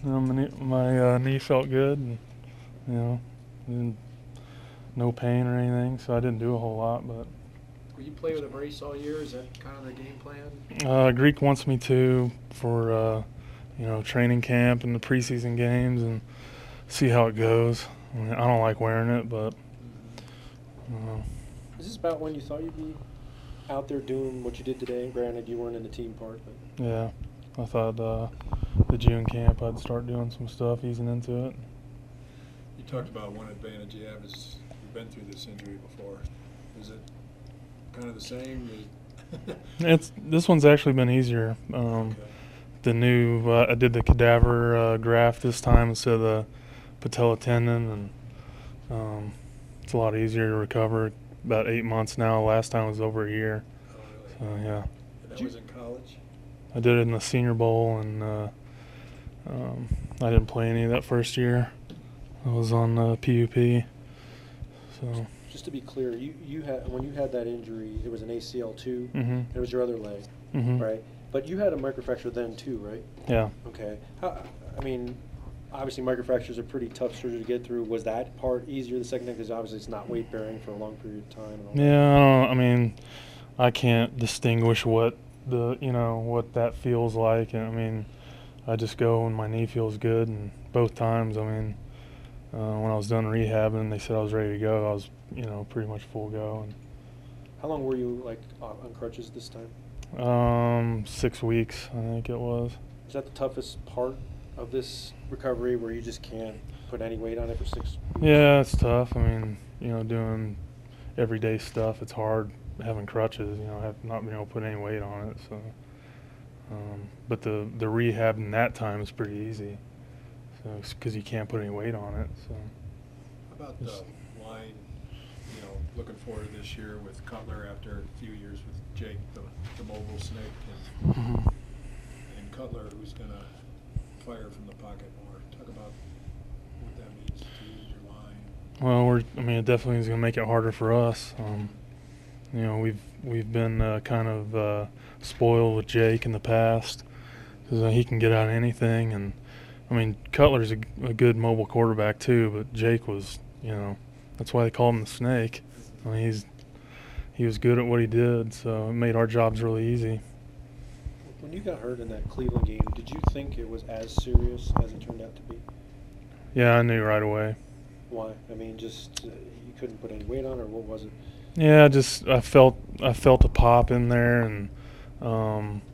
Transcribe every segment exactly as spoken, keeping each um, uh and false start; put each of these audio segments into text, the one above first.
You know, my knee, my uh, knee felt good, and you know, didn't, no pain or anything, so I didn't do a whole lot. But will you play with a brace all year? Is that kind of the game plan? uh, Greek wants me to for uh, you know, training camp and the preseason games, and see how it goes. I, mean, I don't like wearing it, but uh, Is this about when you thought you'd be out there doing what you did today? Granted, you weren't in the team part, but yeah, I thought uh, the June camp I'd start doing some stuff, easing into it. You talked about one advantage you have is you've been through this injury before. Is it kind of the same? It's this one's actually been easier. Um, Okay. The new uh, I did the cadaver uh, graft this time instead of the patella tendon, and um, it's a lot easier to recover. About eight months now. Last time was over a year. Oh, really? So yeah, And that was in college? I did it in the Senior Bowl, and uh, um, I didn't play any that first year. I was on uh, P U P. So. just to be clear, you, you had when you had that injury, it was an A C L too. Mhm. It was your other leg, Mhm. right? But you had a microfracture then too, right? Yeah. Okay. How, I mean, obviously microfractures are pretty tough surgery to get through. Was that part easier the second time? Because obviously it's not weight bearing for a long period of time. And all that. Yeah. I don't. I mean, I can't distinguish what the you know what that feels like. And I mean, I just go when my knee feels good, and both times, I mean, uh, when I was done rehabbing, they said I was ready to go. I was you know pretty much full go. And, How long were you like on on crutches this time? Um, six weeks, I think it was. Is that the toughest part of this recovery, where you just can't put any weight on it for six weeks? Yeah, it's tough. I mean, you know, doing everyday stuff, it's hard having crutches, you know, have not being able to put any weight on it. So, um, but the, the rehab in that time is pretty easy, so because you can't put any weight on it. So, How about the line, you know, looking forward to this year with Cutler after a few years with Jake, the, the mobile snake, and, Mhm. and Cutler, who's going to fire from the pocket more. Talk about what that means to you, your line. Well, we're, I mean, it definitely is going to make it harder for us. Um, you know, we've we've been uh, kind of uh, spoiled with Jake in the past because uh, he can get out of anything, and I mean, Cutler's a, a good mobile quarterback too, but Jake was, you know, that's why they call him the Snake. I mean, he's he was good at what he did, so it made our jobs really easy. When you got hurt in that Cleveland game, did you think it was as serious as it turned out to be? Yeah, I knew right away. Why? I mean, just uh, you couldn't put any weight on, or what was it? Yeah, just I felt I felt a pop in there, and um,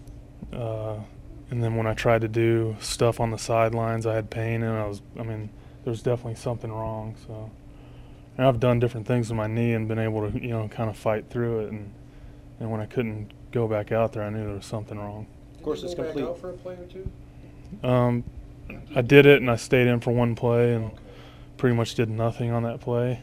uh, and then when I tried to do stuff on the sidelines, I had pain, and I was I mean there was definitely something wrong. So, and I've done different things with my knee and been able to you know kind of fight through it, and and when I couldn't go back out there, I knew there was something wrong. Of course, Did it's you go complete. back out for a play or two? Um, I did it, and I stayed in for one play, and Okay. pretty much did nothing on that play.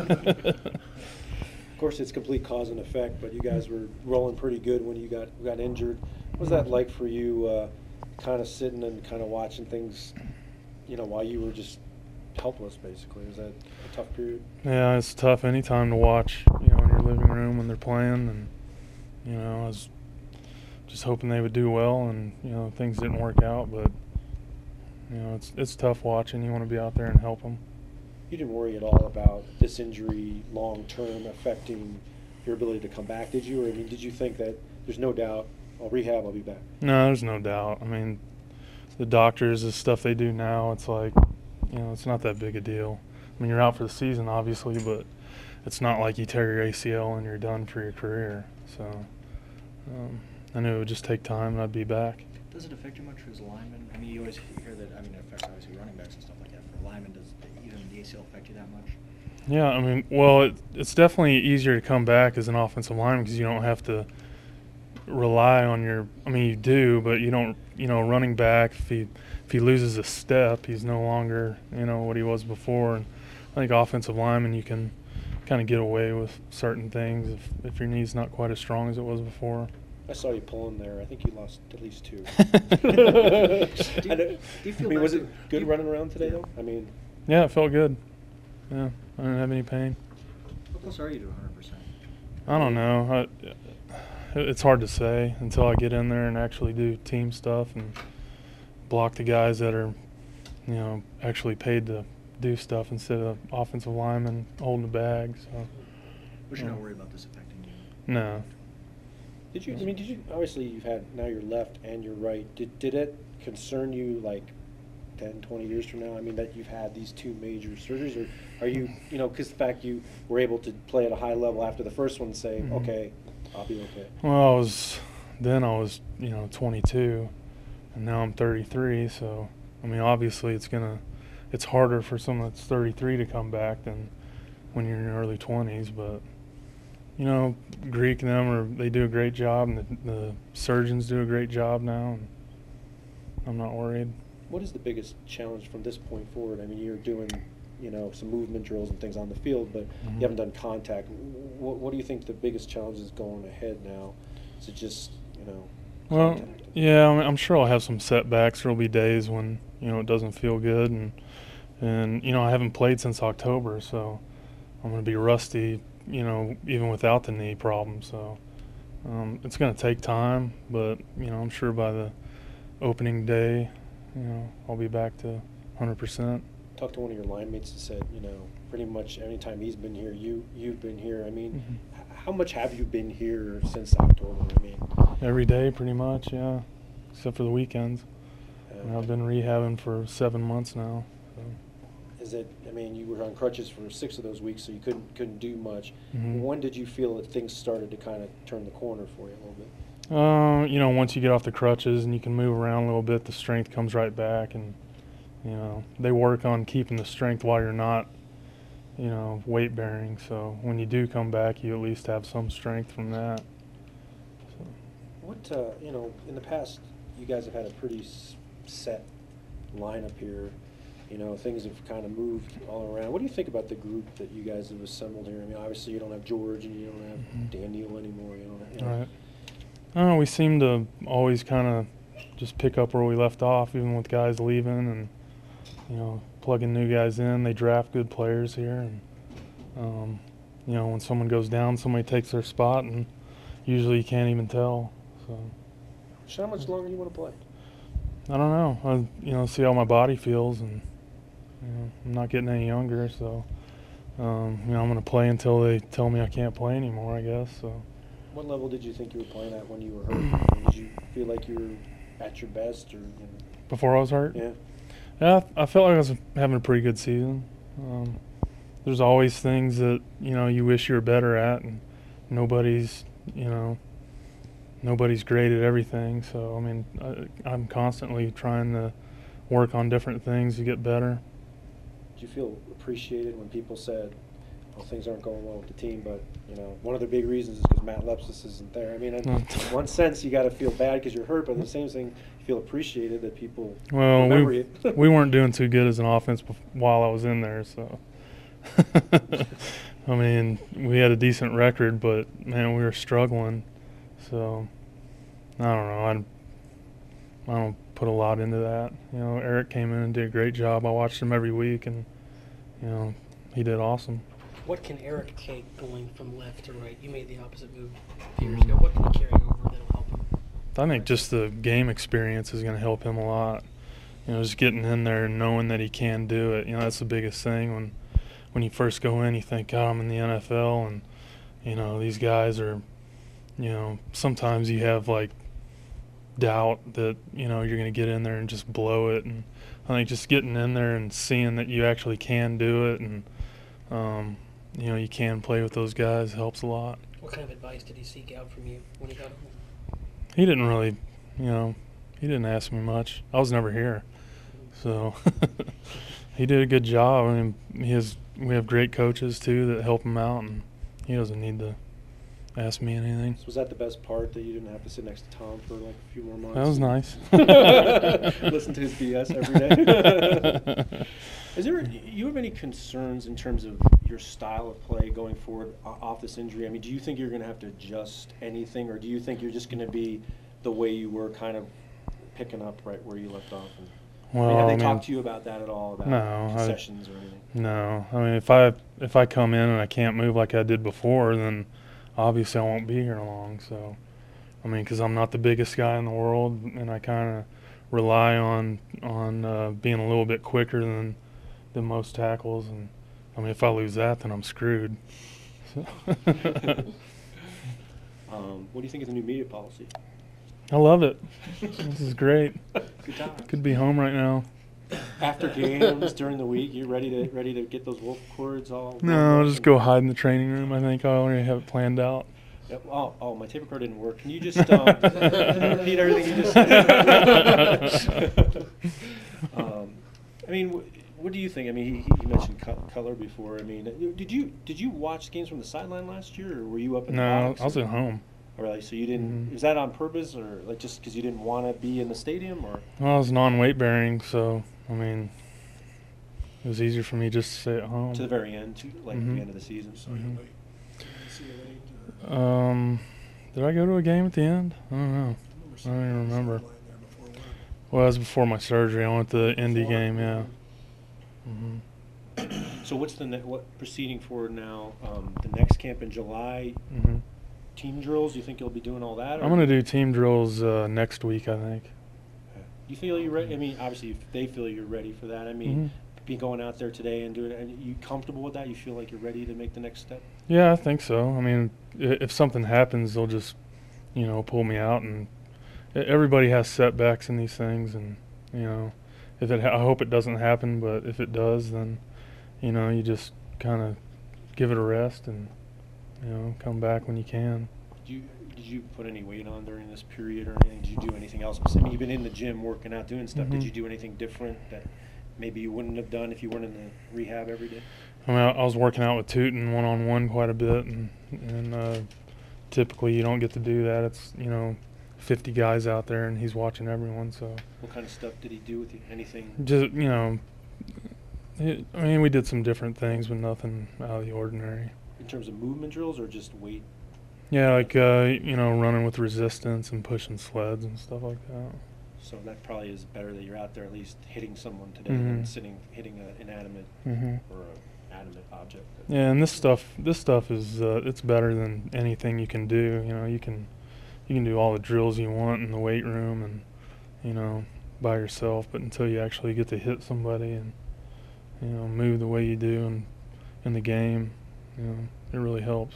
Of course, it's complete cause and effect, but you guys were rolling pretty good when you got got injured. What was that like for you, uh, kind of sitting and kind of watching things, you know, while you were just helpless, basically? Was that a tough period? Yeah, it's tough anytime to watch, you know, in your living room when they're playing, and you know, I was just hoping they would do well, and you know, things didn't work out, but you know, it's it's tough watching. You want to be out there and help them. You didn't worry at all about this injury long term affecting your ability to come back, did you? Or I mean, did you think that there's no doubt, I'll rehab, I'll be back? No, there's no doubt. I mean, the doctors, the stuff they do now, it's like, you know, it's not that big a deal. I mean, you're out for the season, obviously, but it's not like you tear your A C L and you're done for your career. So um, I knew it would just take time and I'd be back. Does it affect you much as a lineman? I mean, you always hear that, I mean, it affects obviously running backs and stuff like that. For a lineman, does even the A C L affect you that much? Yeah, I mean, well, it, it's definitely easier to come back as an offensive lineman because you don't have to rely on your. I mean, you do, but you don't. You know, running back, if he if he loses a step, he's no longer you know what he was before. And I think offensive lineman, you can kind of get away with certain things if if your knee's not quite as strong as it was before. I saw you pulling there. I think you lost at least two. Do you- I don't- do you feel I mean, bad was for- it good do you- running around today, though? I mean, Yeah, it felt good. Yeah, I didn't have any pain. How close are you to one hundred percent? I don't know. I, it's hard to say until I get in there and actually do team stuff and block the guys that are, you know, actually paid to do stuff instead of offensive linemen holding the bag. So, But you're yeah. not worried about this affecting you? No. Did you? I mean, did you? Obviously, you've had now your left and your right. Did did it concern you like ten, twenty years from now? I mean, that you've had these two major surgeries, or are you, you know, because the fact you were able to play at a high level after the first one, say, Mhm. okay, I'll be okay. Well, I was then I was you know twenty-two, and now I'm thirty-three. So I mean, obviously, it's gonna it's harder for someone that's thirty-three to come back than when you're in your early twenties. But you know, Greek and them are they do a great job, and the, the surgeons do a great job now, and I'm not worried. What is the biggest challenge from this point forward? I mean, you're doing, you know, some movement drills and things on the field, but Mhm. you haven't done contact. What, what do you think the biggest challenge is going ahead now? Is it just, you know, Well, contact? yeah, I mean, I'm sure I'll have some setbacks. There'll be days when you know it doesn't feel good, and and you know I haven't played since October, so I'm going to be rusty. You know, even without the knee problem. So um, it's going to take time, but you know I'm sure by the opening day, you know I'll be back to one hundred percent. Talked to one of your line mates that said, you know, pretty much anytime he's been here, you you've been here. I mean, Mhm. h- how much have you been here since October? I mean, Every day, pretty much, yeah, except for the weekends. And uh, I've been rehabbing for seven months now. So. is it? I mean, you were on crutches for six of those weeks, so you couldn't couldn't do much. Mhm. When did you feel that things started to kind of turn the corner for you a little bit? Uh, you know, once you get off the crutches and you can move around a little bit, the strength comes right back, and you know they work on keeping the strength while you're not, you know, weight bearing. So when you do come back, you at least have some strength from that. So. What uh, you know, in the past, you guys have had a pretty s- set lineup here. You know, things have kind of moved all around. What do you think about the group that you guys have assembled here? I mean, obviously you don't have George and you don't have Mhm. Daniel anymore. You don't have, you know. All right. I don't know, we seem to always kind of just pick up where we left off, even with guys leaving and, you know, plugging new guys in. They draft good players here. And, um, you know, when someone goes down, somebody takes their spot, and usually you can't even tell. So, So how much longer do you want to play? I don't know. I, you know, see how my body feels. And, you know, I'm not getting any younger. So, um, you know, I'm going to play until they tell me I can't play anymore, I guess. So. What level did you think you were playing at when you were hurt? I mean, did you feel like you were at your best, or you know? Before I was hurt? Yeah. Yeah, I felt like I was having a pretty good season. Um, there's always things that, you know, you wish you were better at, and nobody's, you know, nobody's great at everything. So, I mean, I, I'm constantly trying to work on different things to get better. Did you feel appreciated when people said, well, things aren't going well with the team, but, you know, one of the big reasons is because Matt Lepsis isn't there? I mean, in No. one sense, you got to feel bad because you're hurt, but in the same thing, you feel appreciated that people Well, remember we, you. we weren't doing too good as an offense bef- while I was in there, so. I mean, we had a decent record, but, man, we were struggling. So, I don't know. I, I don't put a lot into that. You know, Eric came in and did a great job. I watched him every week, and, you know, he did awesome. What can Eric take going from left to right? You made the opposite move a few years ago. What can he carry over that'll help him? I think just the game experience is going to help him a lot. You know, just getting in there and knowing that he can do it. You know, that's the biggest thing. When when you first go in, you think, God, I'm in the N F L, and, you know, these guys are, you know, sometimes you have, like, doubt that, you know, you're going to get in there and just blow it. And I think just getting in there and seeing that you actually can do it and, um, you know, you can play with those guys helps a lot. What kind of advice did he seek out from you when he got home? He didn't really, you know, he didn't ask me much. I was never here. So he did a good job. I mean, he has, we have great coaches, too, that help him out, and he doesn't need to ask me anything. So was that the best part, that you didn't have to sit next to Tom for like a few more months? That was nice. Listen to his B S every day. Is there, you have any concerns in terms of your style of play going forward o- off this injury? I mean, do you think you're going to have to adjust anything, or do you think you're just going to be the way you were, kind of picking up right where you left off? And, Well, I mean, have they I mean, talked to you about that at all, about no, I- concessions or anything? No, I mean, if I if I come in and I can't move like I did before, then obviously I won't be here long. So, I mean, because I'm not the biggest guy in the world, and I kind of rely on on uh, being a little bit quicker than than most tackles, and I mean if I lose that, then I'm screwed. So Um, what do you think of the new media policy? I love it. This is great. Good time. Could be home right now. After games during the week, you ready to ready to get those wolf cords all? No, I'll just go hide in the training room. I think I already have it planned out. Yep. Oh, oh, my tape recorder didn't work. Can you just um, repeat everything you just said? um, I mean, wh- what do you think? I mean, he, he mentioned co- color before. I mean, did you did you watch games from the sideline last year, or were you up in the No, box? I was at home. Or like, so you didn't? Mhm. Is that on purpose, or like just because you didn't want to be in the stadium, or? Well, I was non-weight bearing, so I mean, it was easier for me just to stay at home. To the very end, to like Mhm. the end of the season. So Mhm. you late. See you late. or- Um, did I go to a game at the end? I don't know. I I don't even remember. sideline there before one. Well, that was before my surgery. I went to the Indy Before. game, yeah. hmm So what's the ne- what proceeding forward now? Um, the next camp in July, hmm team drills. You think you'll be doing all that? Or I'm gonna do team drills uh, next week, I think. You feel you're ready? I mean, obviously, if they feel you're ready for that. I mean, Mhm. be going out there today and doing it. And you comfortable with that? You feel like you're ready to make the next step? Yeah, I think so. I mean, i- if something happens, they'll just, you know, pull me out. And e- everybody has setbacks in these things, and you know, if it, ha- I hope it doesn't happen. But if it does, then, you know, you just kind of give it a rest and, you know, come back when you can. Did you did you put any weight on during this period or anything? Did you do anything else? I mean, you've been in the gym working out, doing stuff. Did Mhm. you do anything different that maybe you wouldn't have done if you weren't in the rehab every day? I mean, I, I was working out with Tootin one on one quite a bit, and and uh, typically you don't get to do that. It's, you know, fifty guys out there, and he's watching everyone. So What kind of stuff did he do with you? Anything? just, you know, it, I mean, we did some different things, but nothing out of the ordinary. In terms of movement drills or just weight? Yeah, like uh, you know, running with resistance and pushing sleds and stuff like that. So that probably is better that you're out there at least hitting someone today than Mhm. sitting hitting an inanimate hmm or an animate object. Yeah, and this stuff, this stuff is uh, it's better than anything you can do. You know, you can you can do all the drills you want in the weight room and, you know, by yourself, but until you actually get to hit somebody and, you know, move the way you do in in the game, you know, it really helps.